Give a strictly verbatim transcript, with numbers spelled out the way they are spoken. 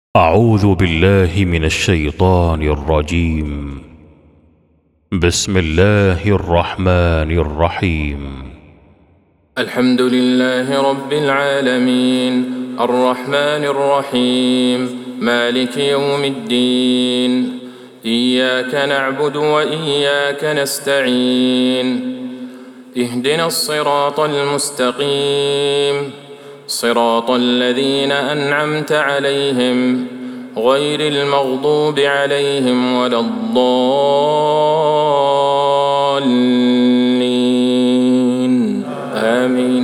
أعوذ بالله من الشيطان الرجيم. بسم الله الرحمن الرحيم. الحمد لله رب العالمين، الرحمن الرحيم، مالك يوم الدين. إياك نعبد وإياك نستعين. اهدنا الصراط المستقيم، صراط الذين أنعمت عليهم غير المغضوب عليهم ولا الضالين. آمين.